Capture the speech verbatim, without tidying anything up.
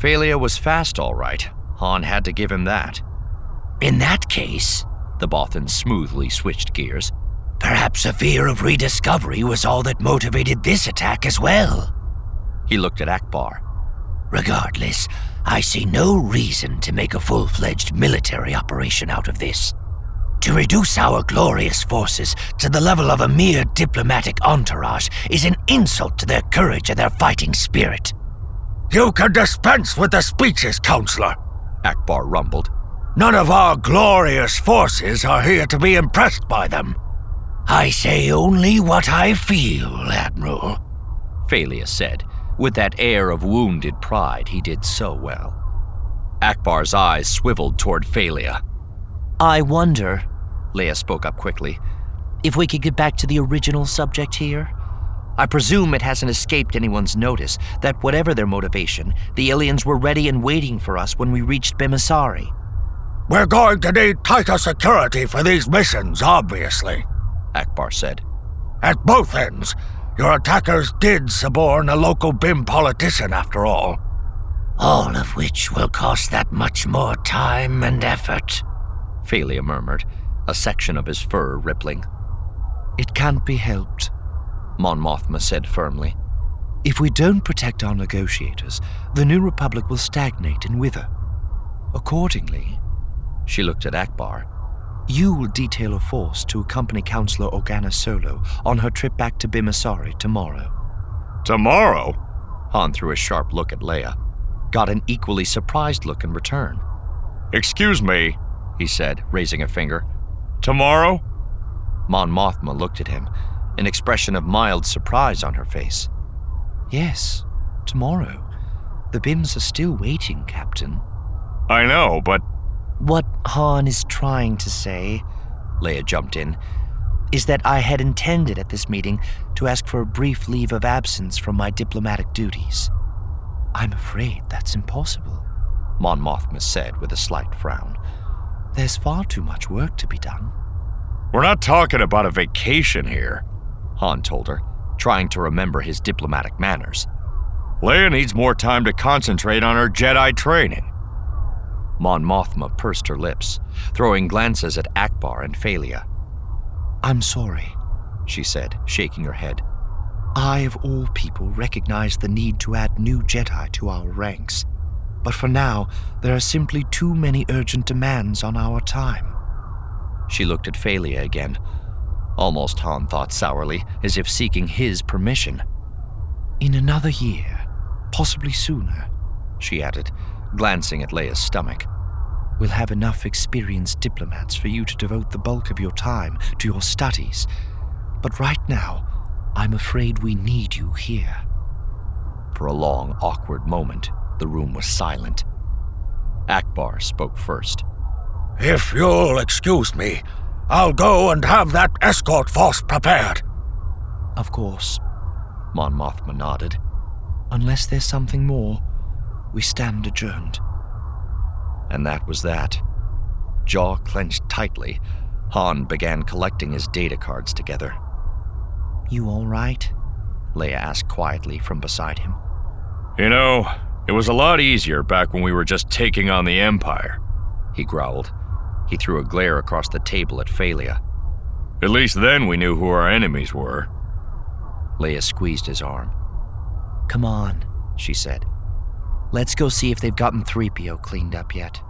Phalia was fast, all right. Han had to give him that. In that case, the Bothan smoothly switched gears, perhaps a fear of rediscovery was all that motivated this attack as well. He looked at Ackbar. Regardless, I see no reason to make a full-fledged military operation out of this. To reduce our glorious forces to the level of a mere diplomatic entourage is an insult to their courage and their fighting spirit. You can dispense with the speeches, Counselor, Ackbar rumbled. None of our glorious forces are here to be impressed by them. I say only what I feel, Admiral, Phalia said, with that air of wounded pride he did so well. Ackbar's eyes swiveled toward Phalia. I wonder, Leia spoke up quickly, if we could get back to the original subject here? I presume it hasn't escaped anyone's notice that whatever their motivation, the aliens were ready and waiting for us when we reached Bimasari. We're going to need tighter security for these missions, obviously, Ackbar said. At both ends, your attackers did suborn a local B I M politician after all. All of which will cost that much more time and effort, Phalia murmured, a section of his fur rippling. It can't be helped, Mon Mothma said firmly. If we don't protect our negotiators, the New Republic will stagnate and wither. Accordingly, she looked at Ackbar, you will detail a force to accompany Counselor Organa Solo on her trip back to Bimasari tomorrow. Tomorrow? Han threw a sharp look at Leia, got an equally surprised look in return. Excuse me, he said, raising a finger. Tomorrow? Mon Mothma looked at him, an expression of mild surprise on her face. Yes, tomorrow. The B I Ms are still waiting, Captain. I know, but... What Han is trying to say, Leia jumped in, is that I had intended at this meeting to ask for a brief leave of absence from my diplomatic duties. I'm afraid that's impossible, Mon Mothma said with a slight frown. There's far too much work to be done. We're not talking about a vacation here, Han told her, trying to remember his diplomatic manners. Leia needs more time to concentrate on her Jedi training. Mon Mothma pursed her lips, throwing glances at Ackbar and Phalia. I'm sorry, she said, shaking her head. I, of all people, recognize the need to add new Jedi to our ranks. But for now, there are simply too many urgent demands on our time. She looked at Phalia again, almost, Han thought sourly, as if seeking his permission. In another year, possibly sooner, she added, glancing at Leia's stomach. We'll have enough experienced diplomats for you to devote the bulk of your time to your studies. But right now, I'm afraid we need you here. For a long, awkward moment, the room was silent. Ackbar spoke first. If you'll excuse me, I'll go and have that escort force prepared. Of course, Mon Mothma nodded. Unless there's something more, we stand adjourned. And that was that. Jaw clenched tightly, Han began collecting his data cards together. You all right? Leia asked quietly from beside him. You know, it was a lot easier back when we were just taking on the Empire, he growled. He threw a glare across the table at Phalia. At least then we knew who our enemies were. Leia squeezed his arm. Come on, she said. Let's go see if they've gotten three P O cleaned up yet.